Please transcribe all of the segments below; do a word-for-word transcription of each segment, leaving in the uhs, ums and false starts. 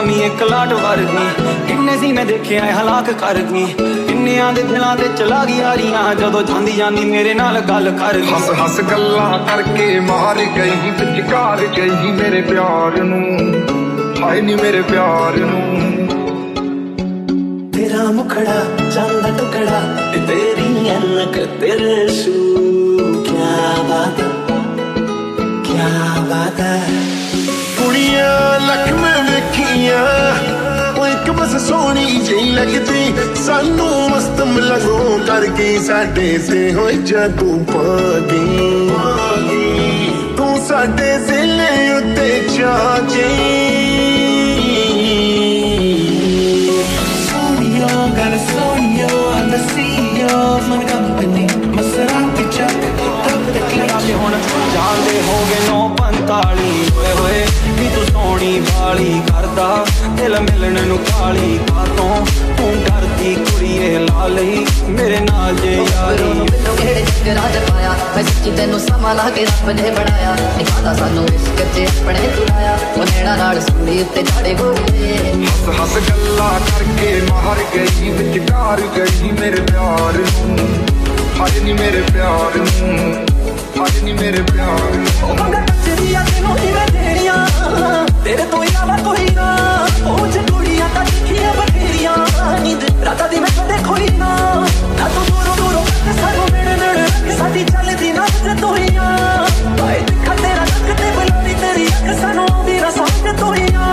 मामी एक लाट वर्गी किन्ने सी मैं देखे हलाक कर गई किन्नियां दे दिलां ते चला गई यारियां जदों जांदी जांदी मेरे नाल गल कर गई हस हस गल्लां करके मार गई विचकार गई मेरे प्यार नू हाय नी मेरे प्यार नू तेरा मुखड़ा चांदा टुकड़ा तेरी अनक तेरे शू क्या बात क्या बात है कुड़ियां लख में वेखियां एक बस सोनी जी लगदी सानू मस्त मलगो करके साडे से होए जादू पागी तू साडे दिले उत्ते जाके सोनियो गल सोनियो I'm the C E O of my company Maserati truck top the clutch हुण जांदे हो गए नौ पंताली होए होए नी तू सोनी वाली करदा दिल मिलन नू काली कातों तू डरदी कुड़िए ला लई मेरे नाल जे यारी मैनू घेड़े चक्करां च पाया मैं सच्ची तैनू समा ला के रब ने बनाया निकादा सानू इश्क च अपने तुलाया ओ नैना नाल सुनी उत्ते झाड़े गोले हस हस गल्लां करके मार गई विचकार गई मेरे प्यार नू हाय नी मेरे प्यार नू हाय नी मेरे प्यार नू तेरे तो इलावा कोई ना पूछ कुड़ियां ता दिखिए बथेरियां नींद राता दी मैं कदे खोई ना ना तू दूरों दूरों करके सानू नेड़े नेड़े साडी चलदी ना ते तोहियां भाई दिखा तेरा नक ते बुलानी तेरी अख सानू दी ना समझ तोहियां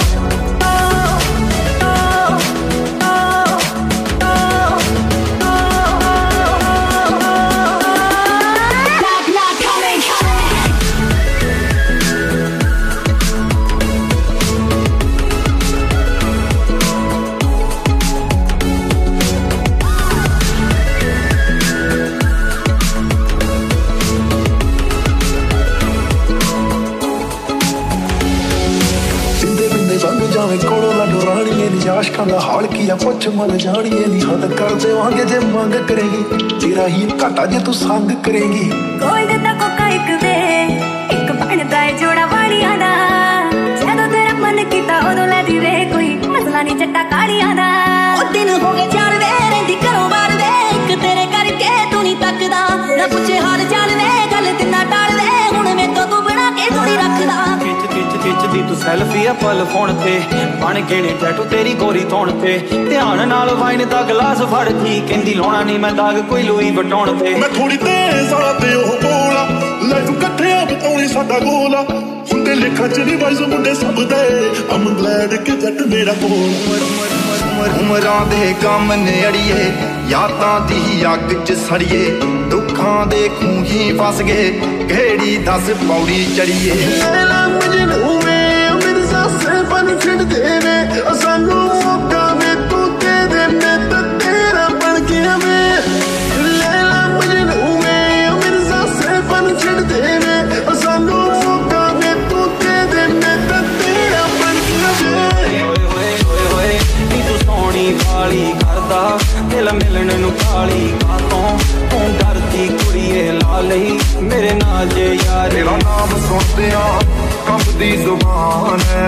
आशकां दा हाल किया पुछ मर जानिए नी हद कर देवांगे जे मंग करेगी तेरा ही घाटा जे तू संग करेगी कोई दिता कोका एक वे एक बनदा है जोड़ा वालियां दा जदों तेरा मन कीता उदों लै दी वे कोई मसला नहीं जट्टा कालियां दा ओ दिन हो गए चार वे रहिंदी घरों बाहर वे एक तेरे करके तू नहीं तकदा ना पुछे हाल चाल वे गल तिन्ना टाल वे हुण मैं तो तू बना के थोड़ी रखदा खिच खिच खिचदी तू सैल्फी आ पल फोन ते बन के ने टैटू तेरी गोरी तौण ते ध्यान नाल वाइन दा गिलास फड़ थी कहंदी लाउणा नहीं मैं दाग कोई लुई वटाउण ते मैं थोड़ी तेज वाला ते ओह बोला ले तू कट्ठे बताउणी साडा गोला हुंदे लेखा च नहीं वाइस मुंडे सब दे I'm glad कि जट मेरा कोल उमरां दे गम ने अड़िए यादां दी अग च सड़िए दुखां दे खूही फस गए केड़ी दस पौड़ी चढ़िए लैला मजनू में मिर्ज़ा से बन खिड़ देवे सानू मौका वे तू दे दे मैं तो तेरा बन गया मैं लैला मजनू में मिर्ज़ा से बन खिड़ देवे सानू मौका वे तू दे दे मैं तो तेरा बन गया होए होए होए होए नी तू सोनी वाली करदा दिल मिलन नू काली कातों तू डरदी कुड़िए ला लई मेरे नाल जे यारी तेरा नाम सुनदियां कंबदी जुबान है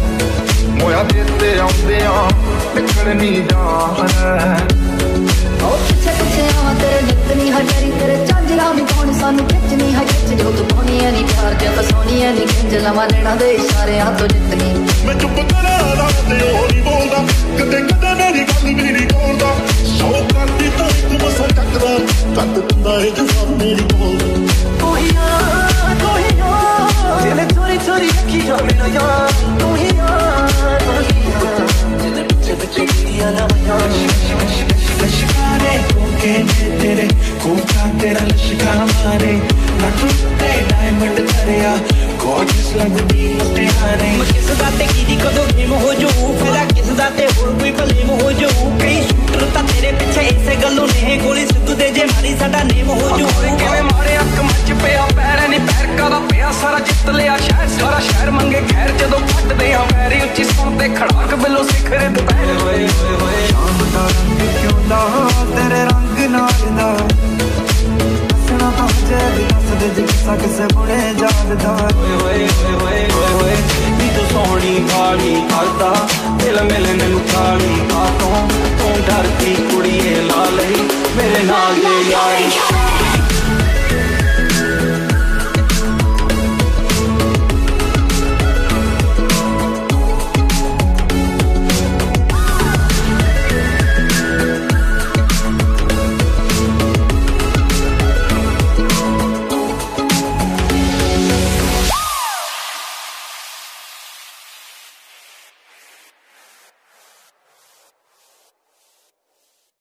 मोया देते आउंदियां निकलनी जान है ओ पिछे पिछे आवां तेरे नित नहीं हजारी तेरे झांजरा भी कौन सानू खिच नहीं है खिच जो तू पानी है नी प्यार च फसोनी है नी खिंच लवा लेना दे इशारे हाथों जितनी मैं चुप करा ला ते ओ नहीं बोलदा कदे कदे मेरी गल भी नहीं बोलदा सौ करदी तो एक मसा टकदा कद दिंदा है जवाब मेरी बोल कोहिया कोहिया तेरे चोरी चोरी अखी जा मेरा यार कोहिया कोहिया तेरे पीछे पीछे गिरिया ना यार लश्कारे कोके तेरे कोका तेरा लश्का मारे ना टूटे डायमंड करिया gorgeous लगदी मुटियारे मैं किस दाते कीदी कदों गेम हो जाऊं फिर किस दाते होर कोई भलेम हो जाऊं कई शूटर ता तेरे पीछे इसे गल्लों ने गोली सिद्धू दे जे मारी साडा नेम हो जाऊं किवें मारे अक मच पिया पैर नहीं पैर कादा पिया सारा जित लिया शहर सारा शहर मंगे खैर जदों फटदे आ पैरी उच्ची सुनते खड़ाक बिलो सिखर दुपहर होए होए होए चांद दा रंग क्यों दा तेरे रंग नाल दा हसना तो जे दस दे जिसा किसे बुने जागदा होए होए होए होए होए नी तू ਸੋਹਣੀ ਵਾਲੀ ਕਰਦਾ ਦਿਲ ਮਿਲਣ ਨੂੰ ਖਾਲੀ ਕਾਤੋਂ ਤੂੰ ਡਰਦੀ ਕੁੜੀਏ ਲਾ ਲਈ ਮੇਰੇ ਨਾਲ ਦੇ ਯਾਰੀ